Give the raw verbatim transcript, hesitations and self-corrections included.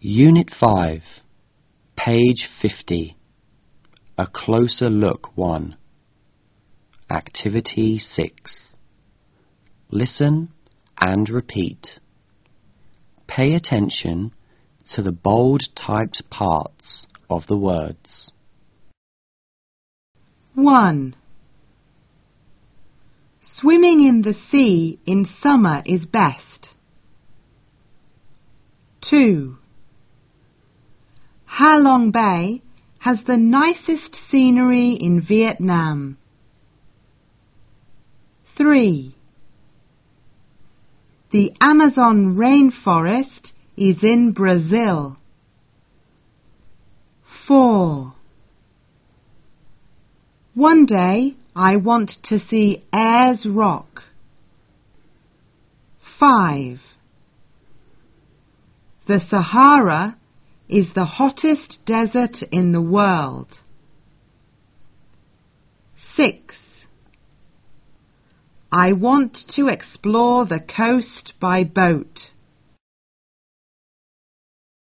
Unit five, page fifty. A Closer Look one. Activity six. Listen and repeat. Pay attention to the bold typed parts of the words. one. Swimming in the sea in summer is best. two. Ha Long Bay has the nicest scenery in Vietnam. three. The Amazon rainforest is in Brazil. four. One day I want to see Ayers Rock. five. The Sahara is the hottest desert in the world. six. I want to explore the coast by boat.